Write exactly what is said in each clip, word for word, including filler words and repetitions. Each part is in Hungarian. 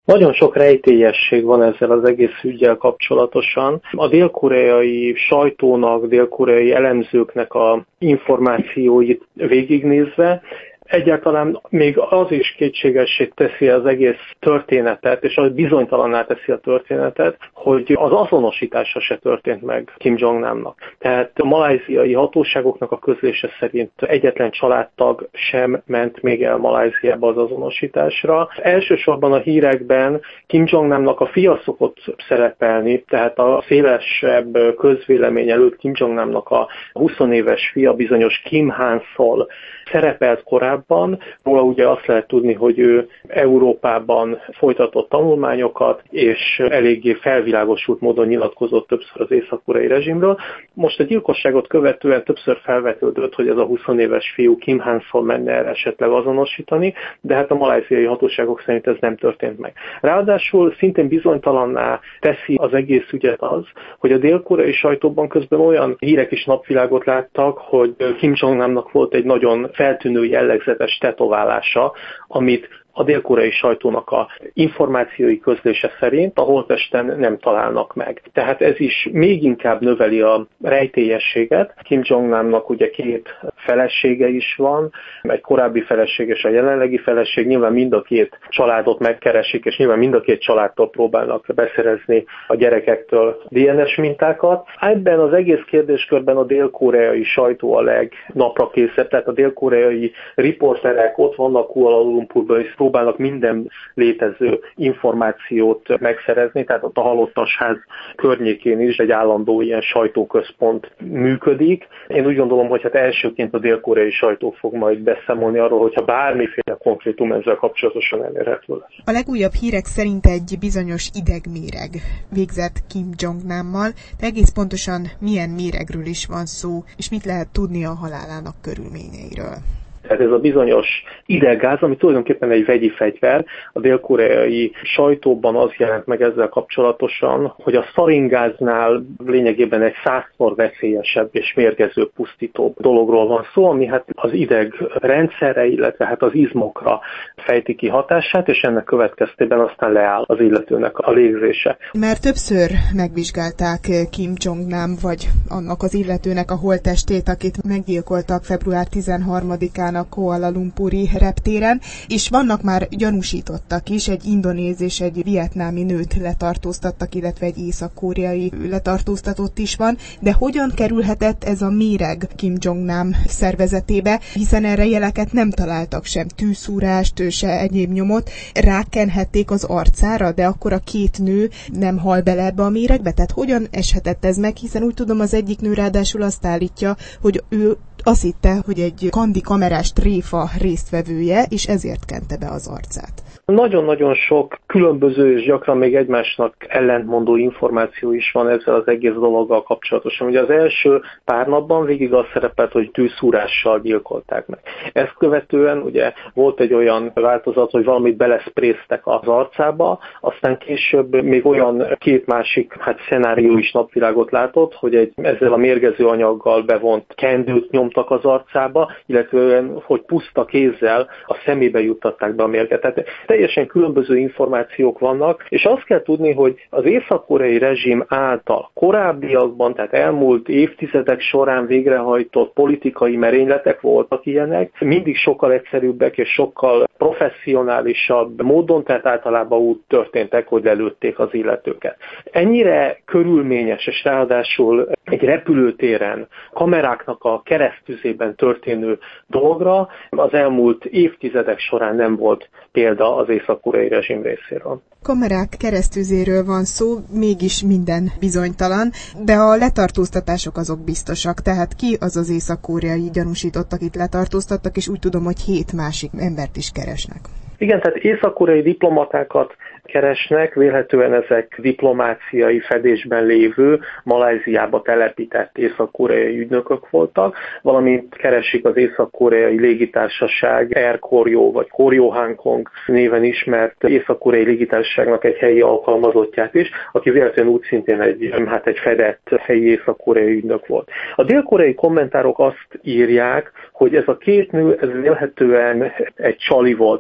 Nagyon sok rejtélyesség van ezzel az egész üggyel kapcsolatosan. A dél-koreai sajtónak, dél-koreai elemzőknek a információit végignézve, egyáltalán még az is kétségessé teszi az egész történetet, és az bizonytalanná teszi a történetet, hogy az azonosítása se történt meg Kim Jong-namnak. Tehát a malajziai hatóságoknak a közlése szerint egyetlen családtag sem ment még el Malajziába az azonosításra. Elsősorban a hírekben Kim Jong-namnak a fia szokott szerepelni, tehát a szélesebb közvélemény előtt Kim Jong-namnak a húsz éves fia, bizonyos Kim Han-sol szerepelt korábban. Róla ugye azt lehet tudni, hogy ő Európában folytatott tanulmányokat, és eléggé felvilágosult módon nyilatkozott többször az észak-koreai rezsimről. Most a gyilkosságot követően többször felvetődött, hogy ez a húsz éves fiú Kim Han-sol menne el esetleg azonosítani, de hát a malajziai hatóságok szerint ez nem történt meg. Ráadásul szintén bizonytalanná teszi az egész ügyet az, hogy a dél-koreai sajtóban közben olyan hírek is napvilágot láttak, hogy Kim Jong-namnak volt egy nagyon feltűnő jellegzetes tetoválása, amit a dél-koreai sajtónak a információi közlése szerint a holttesten nem találnak meg. Tehát ez is még inkább növeli a rejtélyességet. Kim Jong-namnak ugye két felesége is van, egy korábbi feleség és a jelenlegi feleség, nyilván mind a két családot megkeresik, és nyilván mind a két családtól próbálnak beszerezni a gyerekektől dé en es mintákat. Ebben az egész kérdéskörben a dél-koreai sajtó a legnaprakészebb, tehát a dél-koreai riporterek ott vannak Kuala Lumpurban, és próbálnak minden létező információt megszerezni, tehát ott a Halottasház környékén is egy állandó ilyen sajtóközpont működik. Én úgy gondolom, hogy hát elsőként a dél-koreai sajtó fog majd beszámolni arról, hogyha bármiféle konfliktum ezzel kapcsolatosan elérhető lesz. A legújabb hírek szerint egy bizonyos idegméreg végzett Kim Jong-nammal, de egész pontosan milyen méregről is van szó, és mit lehet tudni a halálának körülményeiről? Tehát ez a bizonyos ideggáz, ami tulajdonképpen egy vegyi fegyver. A dél-koreai sajtóban az jelent meg ezzel kapcsolatosan, hogy a szaringáznál lényegében egy százszor veszélyesebb és mérgező, pusztítóbb dologról van szó, ami hát az idegrendszerre, illetve hát az izmokra fejti ki hatását, és ennek következtében aztán leáll az illetőnek a légzése. Mert többször megvizsgálták Kim Jong-nam vagy annak az illetőnek a holttestét, akit meggyilkoltak február tizenharmadikán a Kuala Lumpuri reptéren, és vannak már gyanúsítottak is, egy indonéz és egy vietnámi nőt letartóztattak, illetve egy észak-koreai letartóztatott is van, de hogyan kerülhetett ez a méreg Kim Jong-nam szervezetébe, hiszen erre jeleket nem találtak, sem tűszúrást, se egyéb nyomot, rákenhették az arcára, de akkor a két nő nem hal bele ebbe a méregbe, tehát hogyan eshetett ez meg, hiszen úgy tudom, az egyik nő ráadásul azt állítja, hogy ő azt hitte, hogy egy kandi kamerás tréfa résztvevője, és ezért kente be az arcát. Nagyon-nagyon sok különböző és gyakran még egymásnak ellentmondó információ is van ezzel az egész dologgal kapcsolatosan. Ugye az első pár napban végig az szerepelt, hogy tűszúrással gyilkolták meg. Ezt követően ugye volt egy olyan változat, hogy valamit beleszpréztek az arcába, aztán később még olyan két másik hát szenárió is napvilágot látott, hogy egy ezzel a mérgező anyaggal bevont kendőt nyomtak az arcába, illetve hogy puszta kézzel a szemébe juttatták be a mérget. Tehát teljesen különböző információk vannak, és azt kell tudni, hogy az észak-koreai rezsim által korábbiakban, tehát elmúlt évtizedek során végrehajtott politikai merényletek voltak ilyenek, mindig sokkal egyszerűbbek és sokkal professzionálisabb módon, tehát általában úgy történtek, hogy lelőtték az illetőket. Ennyire körülményes, és ráadásul egy repülőtéren kameráknak a keresztüzében történő dologra az elmúlt évtizedek során nem volt példa az észak-koreai rezsim részéről. Kamerák keresztüzéről van szó, mégis minden bizonytalan, de a letartóztatások azok biztosak, tehát ki az az észak-koreai gyanúsított, akit letartóztattak, és úgy tudom, hogy hét másik embert is keresnek. Igen, tehát észak-koreai diplomatákat keresnek, vélhetően ezek diplomáciai fedésben lévő, Malajziába telepített észak-koreai ügynökök voltak, valamint keresik az észak-koreai légitársaság Air Koryo vagy Koryo Hong néven ismert észak-koreai légitársaságnak egy helyi alkalmazottját is, aki véletlenül úgy szintén egy, hát egy fedett helyi észak-koreai ügynök volt. A dél-koreai kommentárok azt írják, hogy ez a két nő ez vélhetően egy csali volt, egy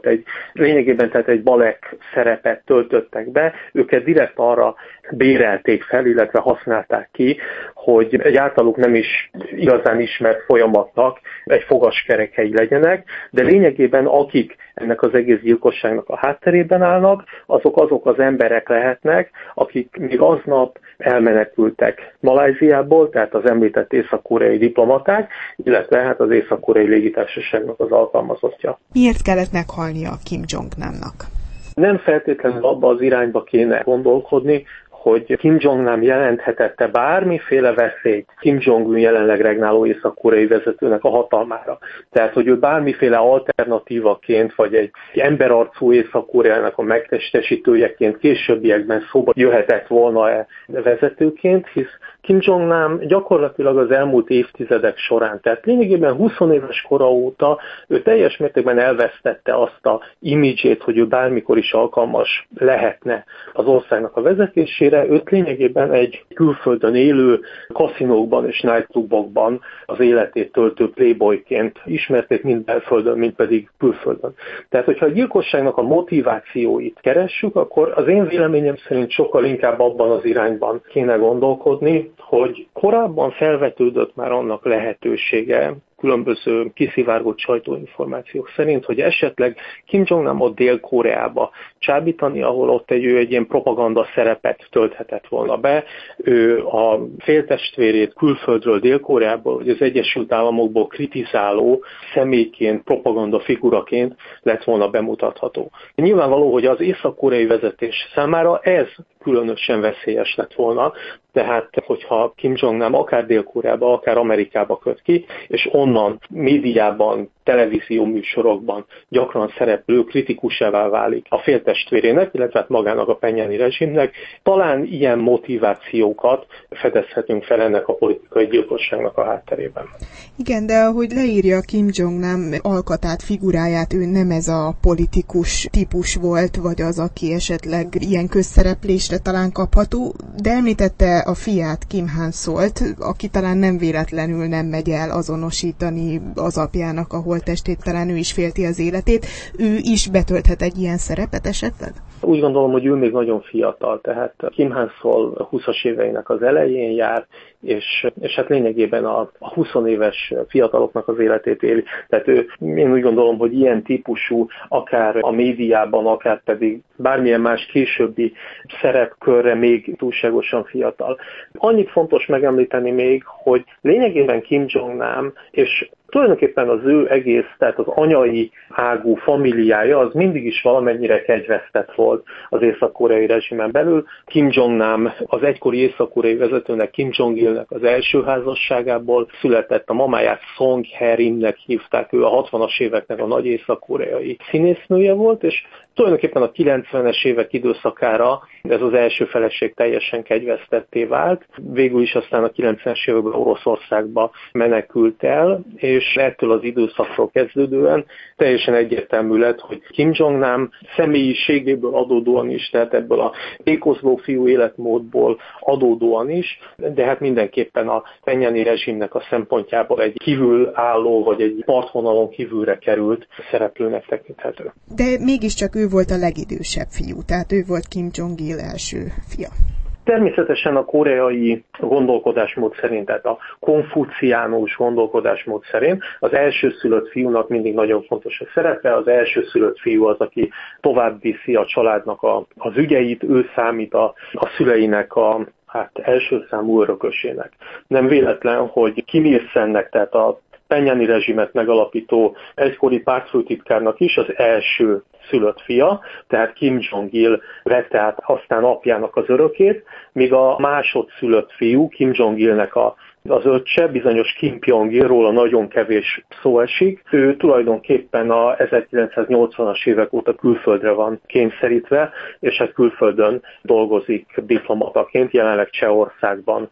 lényegében tehát egy balek szerepet töltöttek be, őket direkt arra bérelték fel, illetve használták ki, hogy egy általuk nem is igazán ismert folyamatnak egy fogaskerekei legyenek, de lényegében akik ennek az egész gyilkosságnak a hátterében állnak, azok azok az emberek lehetnek, akik még aznap elmenekültek Malajziából, tehát az említett észak-koreai diplomaták, illetve hát az észak-koreai légitársaságnak az alkalmazottja. Miért kellett meghalnia Kim Jong-namnak? Nem feltétlenül abba az irányba kéne gondolkodni, hogy Kim Jong-nam jelenthetette bármiféle veszélyt Kim Jong-un jelenleg regnáló észak-koreai vezetőnek a hatalmára. Tehát, hogy ő bármiféle alternatívaként, vagy egy emberarcú Észak-Koreának a megtestesítőjeként későbbiekben szóba jöhetett volna-e vezetőként, hisz Kim Jong-nam gyakorlatilag az elmúlt évtizedek során, tehát lényegében húsz éves kora óta ő teljes mértékben elvesztette azt a imidzsét, hogy ő bármikor is alkalmas lehetne az országnak a vezetésére. Őt lényegében egy külföldön élő kaszinókban és nightclubokban az életét töltő playboyként ismerték mind belföldön, mind pedig külföldön. Tehát, hogyha a gyilkosságnak a motivációit keressük, akkor az én véleményem szerint sokkal inkább abban az irányban kéne gondolkodni, hogy korábban felvetődött már annak lehetősége, különböző kiszivárgott sajtóinformációk szerint, hogy esetleg Kim Jong-namot Dél-Koreába csábítani, ahol ott egy, ő egy ilyen propaganda szerepet tölthetett volna be. Ő a féltestvérét külföldről Dél-Koreából, vagy az Egyesült Államokból kritizáló személyként, propaganda figuraként lett volna bemutatható. Nyilvánvaló, hogy az észak-koreai vezetés számára ez különösen veszélyes lett volna, tehát hogyha Kim Jong-nam akár Dél-Koreába, akár Amerikába köt ki, és onnan médiában, televízió műsorokban gyakran szereplő kritikusává válik a féltestvérének, illetve magának a Pjenjani rezsimnek, talán ilyen motivációkat fedezhetünk fel ennek a politikai gyilkosságnak a hátterében. Igen, de ahogy leírja Kim Jong-nam alkatát, figuráját, ő nem ez a politikus típus volt, vagy az, aki esetleg ilyen közszereplésre talán kapható, de említette a fiát, Kim Han-solt, aki talán nem véletlenül nem megy el azonosítani az apjának a holttestét, talán ő is félti az életét. Ő is betölthet egy ilyen szerepet esetleg? Úgy gondolom, hogy ő még nagyon fiatal, tehát Kim Han-sol húszas éveinek az elején jár, és, és hát lényegében a, a húsz éves fiataloknak az életét éli. Tehát ő, én úgy gondolom, hogy ilyen típusú, akár a médiában, akár pedig bármilyen más későbbi szerepkörre még túlságosan fiatal. Annyit fontos megemlíteni még, hogy lényegében Kim Jong-nam és tulajdonképpen az ő egész, tehát az anyai ágú familiája az mindig is valamennyire kegyvesztett volt az észak-koreai rezsimen belül. Kim Jong-nam az egykori észak-koreai vezetőnek, Kim Jong-ilnek az első házasságából született, a mamáját Song Hae-rimnek hívták, ő a hatvanas éveknek a nagy észak-koreai színésznője volt, és tulajdonképpen a kilencvenes évek időszakára ez az első feleség teljesen kegyvesztetté vált. Végül is aztán a kilencvenes években Oroszországba menekült el, és ettől az időszakról kezdődően teljesen egyértelmű lett, hogy Kim Jong-nam személyiségéből adódóan is, tehát ebből a tékozló fiú életmódból adódóan is, de hát mindenképpen a Pjenjani rezsimnek a szempontjából egy kívülálló, vagy egy partvonalon kívülre került szereplőnek tekinthető. De mégiscsak ő volt a legidősebb fiú, tehát ő volt Kim Jong-il első fia. Természetesen a koreai gondolkodásmód szerint, tehát a konfuciánus gondolkodásmód szerint az elsőszülött fiúnak mindig nagyon fontos a szerepe, az elsőszülött fiú az, aki tovább viszi a családnak a, az ügyeit, ő számít a, a szüleinek a hát első számú örökösének. Nem véletlen, hogy Kim Il-sengnek, tehát a Pjenjani rezsimet megalapító egykori pártfőtitkárnak is az első szülött fia, tehát Kim Jong-il vette át aztán apjának az örökét, míg a másodszülött fiú, Kim Jong-ilnek a az öccse, bizonyos Kim Pyong-il, róla nagyon kevés szó esik. Ő tulajdonképpen a ezerkilencszáznyolcvanas évek óta külföldre van kényszerítve, és hát külföldön dolgozik diplomataként, jelenleg Csehországban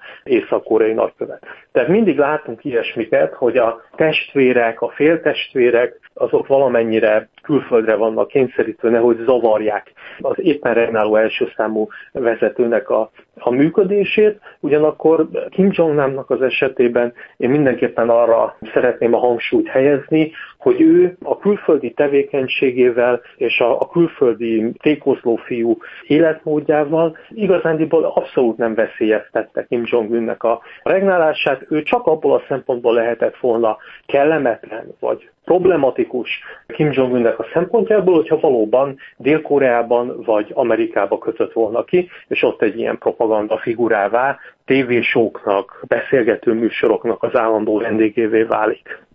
észak-koreai nagykövet. Tehát mindig látunk ilyesmiket, hogy a testvérek, a féltestvérek azok valamennyire külföldre vannak kényszerítve, nehogy zavarják az éppen regnáló első számú vezetőnek a, a működését. Ugyanakkor Kim Jong-namnak az esetében én mindenképpen arra szeretném a hangsúlyt helyezni, hogy ő a külföldi tevékenységével és a, a külföldi tékozló fiú életmódjával igazándiból abszolút nem veszélyeztette Kim Jong-unnek a regnálását. Ő csak abból a szempontból lehetett volna kellemetlen vagy problematikus Kim Jong-unnek a szempontjából, hogyha valóban Dél-Koreában vagy Amerikába kötött volna ki, és ott egy ilyen propaganda figurává, tévésóknak, beszélgető műsoroknak az állandó vendégévé válik.